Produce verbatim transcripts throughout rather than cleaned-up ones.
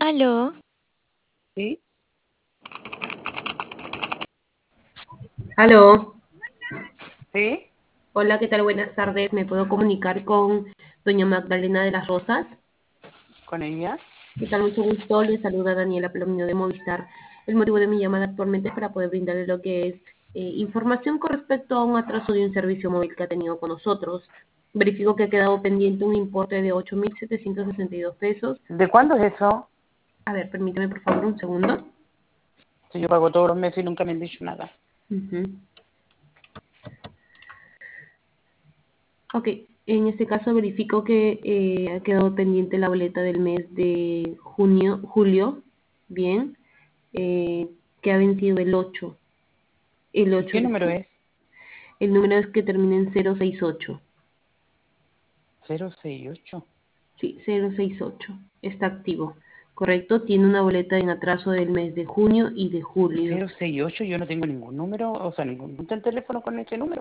Aló, ¿Sí? Aló, ¿Sí? hola, ¿qué tal? Buenas tardes. ¿Me puedo comunicar con doña Magdalena de las Rosas? ¿Con ella? ¿Qué tal? Mucho gusto. Le saluda Daniela Palomino de Movistar. El motivo de mi llamada actualmente es para poder brindarle lo que es eh, información con respecto a un atraso de un servicio móvil que ha tenido con nosotros. Verifico que ha quedado pendiente un importe de ocho mil setecientos sesenta y dos pesos. ¿De cuándo es eso? A ver, permítame por favor un segundo. Si yo pago todos los meses y nunca me han dicho nada. Ujú. Ok, en este caso verifico que eh, ha quedado pendiente la boleta del mes de junio, julio, bien, eh, que ha vencido el ocho, el ¿Y ocho qué de número julio. es? El número es que termina en cero seis ocho. cero seis ocho. Sí, cero seis ocho. Está activo, correcto. Tiene una boleta en atraso del mes de junio y de julio. cero seis ocho, yo no tengo ningún número, o sea, ningún teléfono con ese número.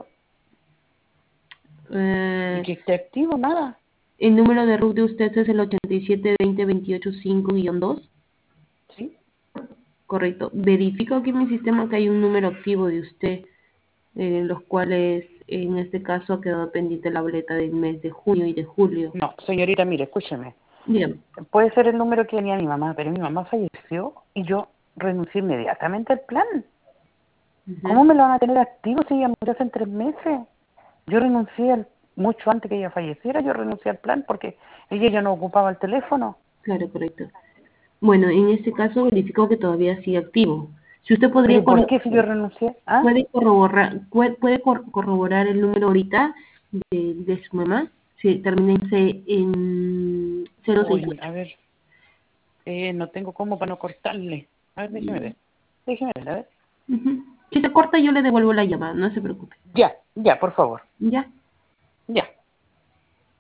¿Y Eh, que esté activo? Nada. el número de R U C de usted es el ochenta y siete veinte veintiocho cinco dos. ¿Sí? Correcto. Verifico aquí en mi sistema que hay un número activo de usted, eh, los cuales en este caso ha quedado pendiente la boleta del mes de junio y de julio. No, señorita, mire, escúcheme. Dígame. Puede ser el número que tenía mi mamá, pero mi mamá falleció y yo renuncié inmediatamente al plan. ¿Cómo Ujú. me lo van a tener activo si ella murió hace tres meses? Yo renuncié al- mucho antes que ella falleciera, yo renuncié al plan porque ella ya no ocupaba el teléfono. Claro, correcto. Bueno, en este caso verifico que todavía sigue activo. Si usted podría ¿Pero por corro- qué si yo renuncié? ¿Ah? puede corroborar, puede, puede cor- corroborar el número ahorita de, de su mamá, si termina en, C- en Uy, cero seis ocho. a ver, eh, no tengo cómo para no cortarle. A ver, déjeme ver. Déjeme ver, a ver. Ujú. Si se corta yo le devuelvo la llamada, no se preocupe. Ya, ya, por favor. ¿Ya? Ya.